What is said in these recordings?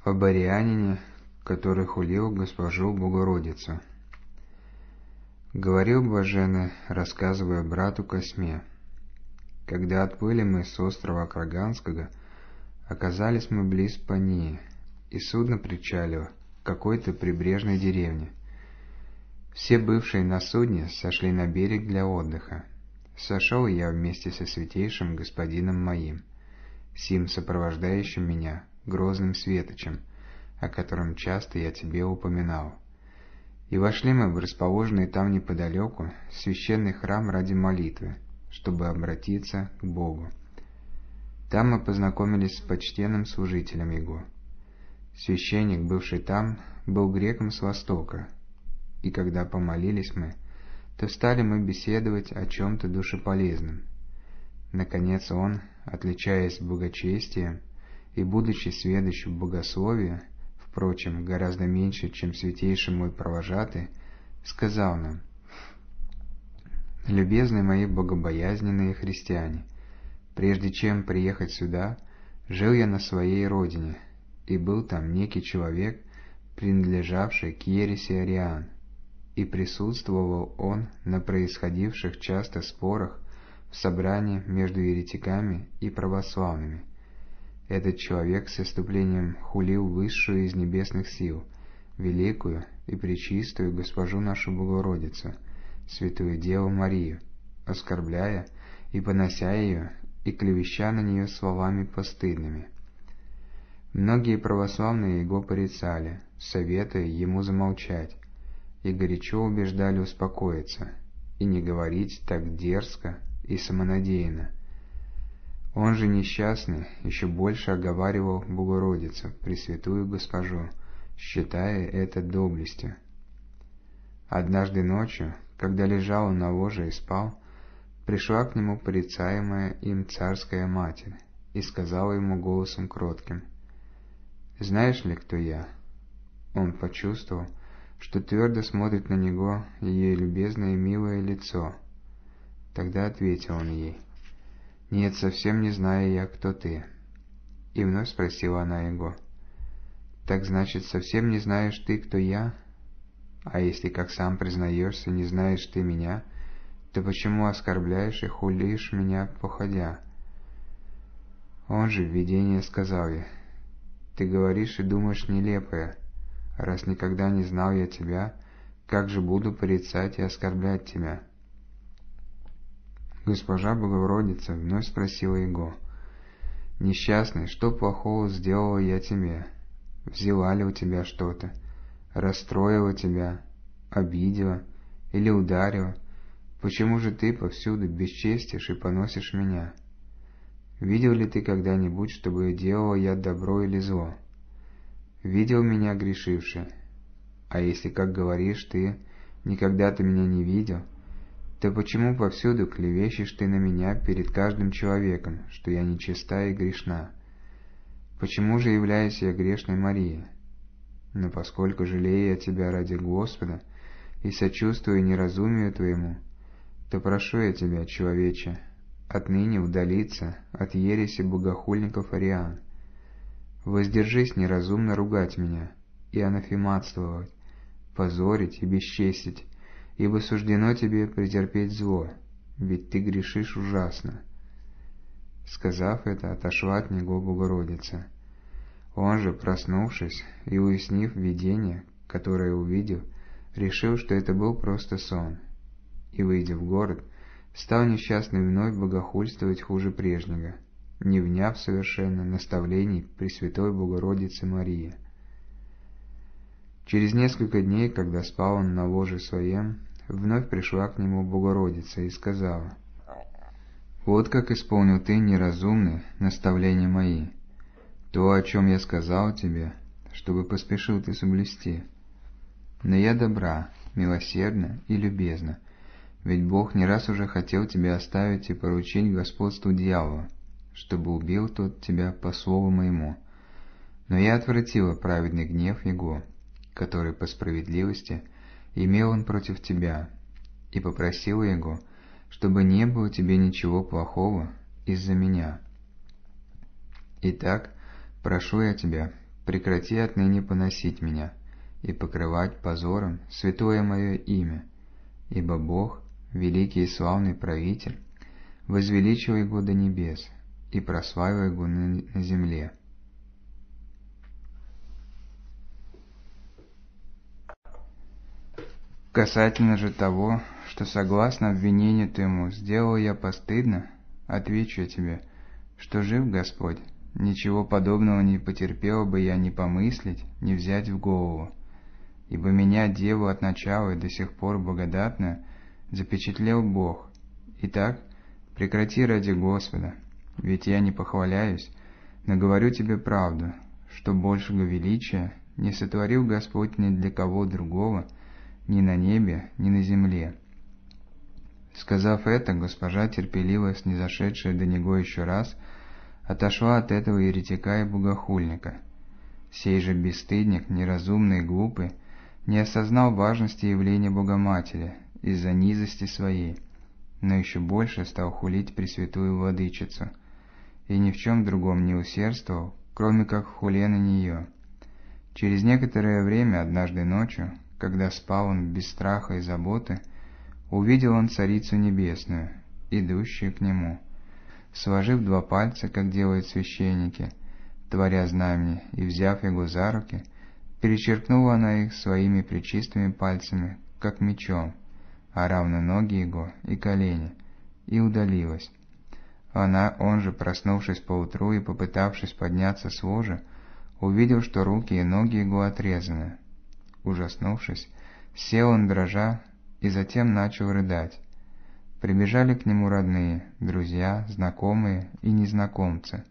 О Борианине, который хулил госпожу Богородицу. Говорил блаженный, рассказывая брату Косьме: когда отплыли мы с острова Краганского, оказались мы близ Пании, и судно причалило к какой-то прибрежной деревне. Все бывшие на судне сошли на берег для отдыха. Сошел я вместе со святейшим господином моим, сим сопровождающим меня, грозным светочем, о котором часто я тебе упоминал. И вошли мы в расположенный там неподалеку священный храм ради молитвы, чтобы обратиться к Богу. Там мы познакомились с почтенным служителем его. Священник, бывший там, был греком с Востока, и когда помолились мы, то стали мы беседовать о чем-то душеполезном. Наконец он, отличаясь благочестием и будучи сведущ в богословии, впрочем, гораздо меньше, чем святейший мой провожатый, сказал нам: «Любезные мои богобоязненные христиане, прежде чем приехать сюда, жил я на своей родине, и был там некий человек, принадлежавший к ереси ариан, и присутствовал он на происходивших часто спорах в собрании между еретиками и православными. Этот человек с исступлением хулил высшую из небесных сил, великую и пречистую госпожу нашу Богородицу, святую Деву Марию, оскорбляя и понося ее, и клевеща на нее словами постыдными. Многие православные его порицали, советуя ему замолчать, и горячо убеждали успокоиться и не говорить так дерзко и самонадеянно. Он же несчастный еще больше оговаривал Богородицу, Пресвятую Госпожу, считая это доблестью. Однажды ночью, когда лежал он на ложе и спал, пришла к нему порицаемая им царская матерь и сказала ему голосом кротким: «Знаешь ли, кто я?» Он почувствовал, что твердо смотрит на него ее любезное и милое лицо. Тогда ответил он ей: «Нет, совсем не знаю я, кто ты». И вновь спросила она его: «Так значит, совсем не знаешь ты, кто я? А если, как сам признаешься, не знаешь ты меня, то почему оскорбляешь и хулишь меня, походя?» Он же в видении сказал ей: «Ты говоришь и думаешь нелепое. Раз никогда не знал я тебя, как же буду порицать и оскорблять тебя?» Госпожа Богородица вновь спросила его: «Несчастный, что плохого сделала я тебе? Взяла ли у тебя что-то? Расстроила тебя? Обидела? Или ударила? Почему же ты повсюду бесчестишь и поносишь меня? Видел ли ты когда-нибудь, чтобы делала я добро или зло? Видел меня грешивший? А если, как говоришь ты, никогда ты меня не видел, то почему повсюду клевещешь ты на меня перед каждым человеком, что я нечиста и грешна? Почему же являюсь я грешной Марии? Но поскольку жалею я тебя ради Господа и сочувствую неразумию твоему, то прошу я тебя, человече, отныне удалиться от ереси богохульников ариан. Воздержись неразумно ругать меня и анафематствовать, позорить и бесчестить, ибо суждено тебе претерпеть зло, ведь ты грешишь ужасно». Сказав это, отошла от него Богородица. Он же, проснувшись и уяснив видение, которое увидел, решил, что это был просто сон, и, выйдя в город, стал несчастный вновь богохульствовать хуже прежнего, не вняв совершенно наставлений Пресвятой Богородицы Марии. Через несколько дней, когда спал он на ложе своем, вновь пришла к нему Богородица и сказала: «Вот как исполнил ты, неразумный, наставления мои, то, о чем я сказал тебе, чтобы поспешил ты соблюсти. Но я добра, милосердна и любезна, ведь Бог не раз уже хотел тебя оставить и поручить господству дьявола, чтобы убил тот тебя по слову моему. Но я отвратила праведный гнев его, который по справедливости имел он против тебя, и попросила его, чтобы не было тебе ничего плохого из-за меня. Итак, прошу я тебя, прекрати отныне поносить меня и покрывать позором святое мое имя, ибо Бог, великий и славный правитель, возвеличивай его до небес и прославивай его на земле. Касательно же того, что согласно обвинению твоему сделал я постыдно, отвечу я тебе, что жив Господь, ничего подобного не потерпел бы я ни помыслить, ни взять в голову. Ибо меня, деву от начала и до сих пор благодатную, запечатлел Бог. Итак, прекрати ради Господа, ведь я не похваляюсь, но говорю тебе правду, что большего величия не сотворил Господь ни для кого другого, ни на небе, ни на земле. Сказав это, госпожа, терпеливо снизошедшая до него еще раз, отошла от этого еретика и богохульника. Сей же бесстыдник, неразумный и глупый, не осознал важности явления Богоматери из-за низости своей, но еще больше стал хулить Пресвятую Владычицу, и ни в чем другом не усердствовал, кроме как в хуле на нее. Через некоторое время, однажды ночью, когда спал он без страха и заботы, увидел он Царицу Небесную, идущую к нему. Сложив два пальца, как делают священники, творя знамение, и взяв его за руки, перечеркнула она их своими пречистыми пальцами, как мечом, а равно ноги его и колени, и удалилась. Он же, проснувшись поутру и попытавшись подняться с ложа, увидел, что руки и ноги его отрезаны. Ужаснувшись, сел он дрожа и затем начал рыдать. Прибежали к нему родные, друзья, знакомые и незнакомцы.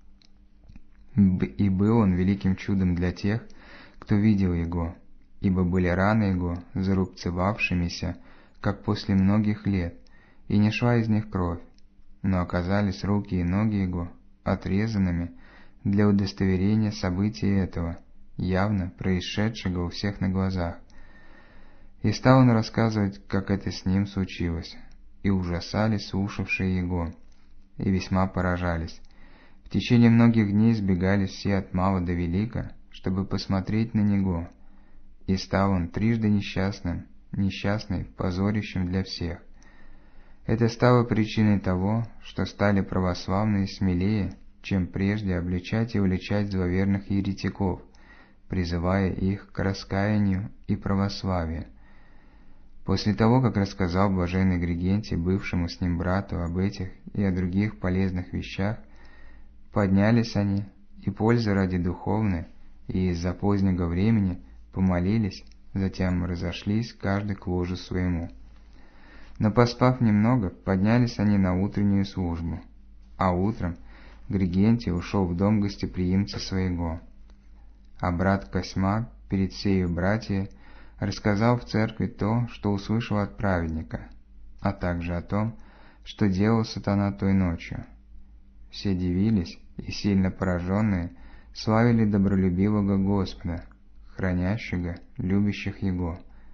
И был он великим чудом для тех, кто видел его, ибо были раны его зарубцевавшимися, как после многих лет, и не шла из них кровь, но оказались руки и ноги его отрезанными для удостоверения события этого, явно происшедшего у всех на глазах. И стал он рассказывать, как это с ним случилось, и ужасались слушавшие его, и весьма поражались. В течение многих дней сбегались все от мала до велика, чтобы посмотреть на него, и стал он трижды несчастный, позорищем для всех. Это стало причиной того, что стали православные смелее, чем прежде, обличать и уличать зловерных еретиков, призывая их к раскаянию и православию. После того, как рассказал блаженный Григентий бывшему с ним брату об этих и о других полезных вещах, поднялись они, и, пользы ради духовной, и из-за позднего времени помолились, затем разошлись каждый к ложу своему. Но поспав немного, поднялись они на утреннюю службу, а утром Григентий ушел в дом гостеприимца своего. А брат Косьма перед сею братья рассказал в церкви то, что услышал от праведника, а также о том, что делал сатана той ночью. Все дивились и, сильно пораженные, славили добролюбивого Господа, хранящего, любящих Его.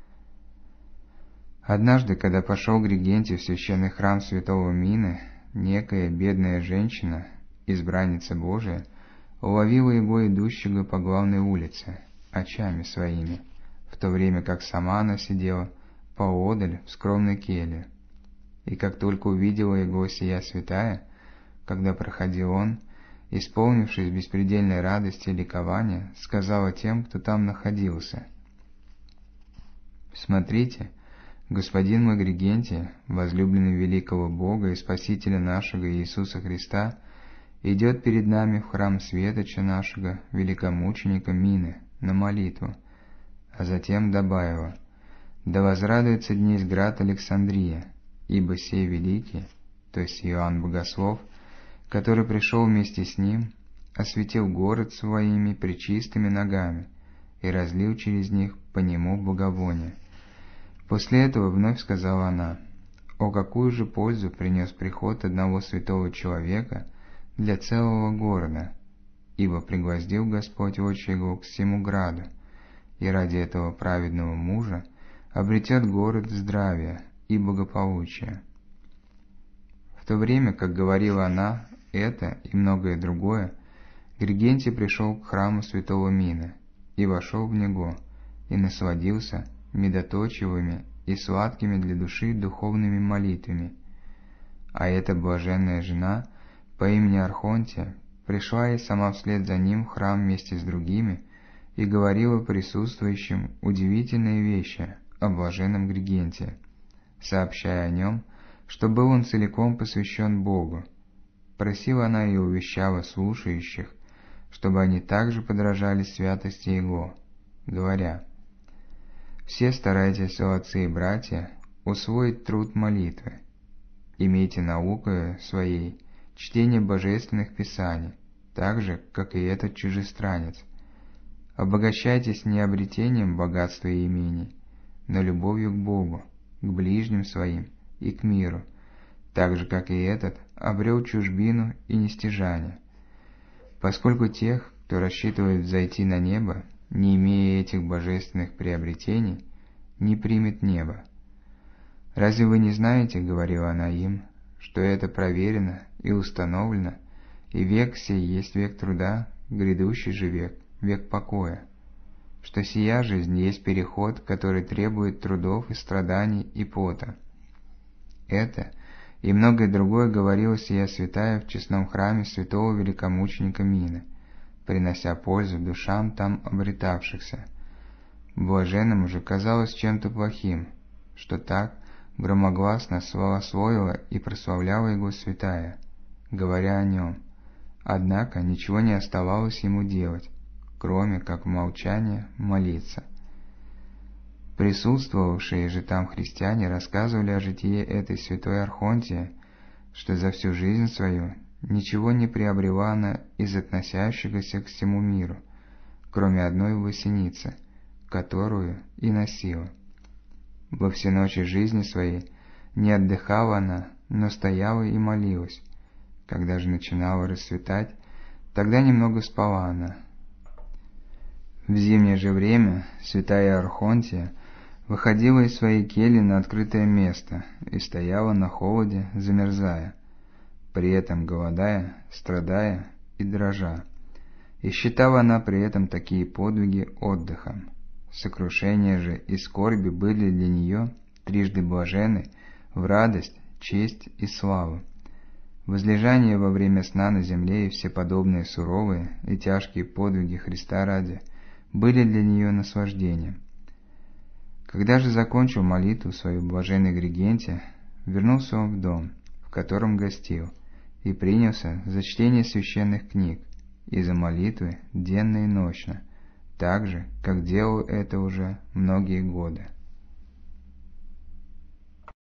Однажды, когда пошел Григентий в священный храм святого Мины, некая бедная женщина, избранница Божия, уловила его идущего по главной улице, очами своими, в то время как сама она сидела поодаль в скромной келье. И как только увидела его сия святая, когда проходил он, исполнившись беспредельной радости и ликования, сказала тем, кто там находился: «Смотрите, господин мой Григентий, возлюбленный великого Бога и Спасителя нашего Иисуса Христа, идет перед нами в храм светоча нашего великомученика Мины на молитву». А затем добавила: «Да возрадуется днесь град Александрия, ибо сей великий, то есть Иоанн Богослов, который пришел вместе с ним, осветил город своими пречистыми ногами и разлил через них по нему благовоние». После этого вновь сказала она: «О, какую же пользу принес приход одного святого человека для целого города, ибо пригвоздил Господь очи его к всему граду, и ради этого праведного мужа обретет город здравия и благополучия». В то время, как говорила она это и многое другое, Григентий пришел к храму святого Мина, и вошел в него, и насладился медоточивыми и сладкими для души духовными молитвами. А эта блаженная жена по имени Архонтия пришла и сама вслед за ним в храм вместе с другими и говорила присутствующим удивительные вещи о блаженном Григентии, сообщая о нем, что был он целиком посвящен Богу. Просила она и увещала слушающих, чтобы они также подражали святости Его, говоря: «Все старайтесь, отцы и братья, усвоить труд молитвы. Имейте наукою своей чтение божественных писаний, так же, как и этот чужестранец. Обогащайтесь не обретением богатства и имений, но любовью к Богу, к ближним своим и к миру, так же, как и этот обрел чужбину и нестяжание. Поскольку тех, кто рассчитывает взойти на небо, не имея этих божественных приобретений, не примет небо. Разве вы не знаете, — говорила она им, — что это проверено и установлено, и век сей есть век труда, грядущий же век, век покоя, что сия жизнь есть переход, который требует трудов и страданий и пота. Это и многое другое говорила сия святая в честном храме святого великомученика Мина, принося пользу душам там обретавшихся. Блаженному же казалось чем-то плохим, что так громогласно славословила и прославляла его святая, говоря о нем. Однако ничего не оставалось ему делать, кроме как в молчании молиться. Присутствовавшие же там христиане рассказывали о житии этой святой Архонтии, что за всю жизнь свою ничего не приобрела она из относящегося к всему миру, кроме одной власеницы, которую и носила. Во все ночи жизни своей не отдыхала она, но стояла и молилась. Когда же начинало рассветать, тогда немного спала она. В зимнее же время святая Архонтия выходила из своей кельи на открытое место и стояла на холоде, замерзая, при этом голодая, страдая и дрожа. И считала она при этом такие подвиги отдыхом. Сокрушения же и скорби были для нее трижды блаженны в радость, честь и славу. Возлежание во время сна на земле и все подобные суровые и тяжкие подвиги Христа ради были для нее наслаждением. Когда же закончил молитву свою блаженный Григентий, вернулся он в дом, в котором гостил, и принялся за чтение священных книг и за молитвы денно и ночно, так же, как делал это уже многие годы.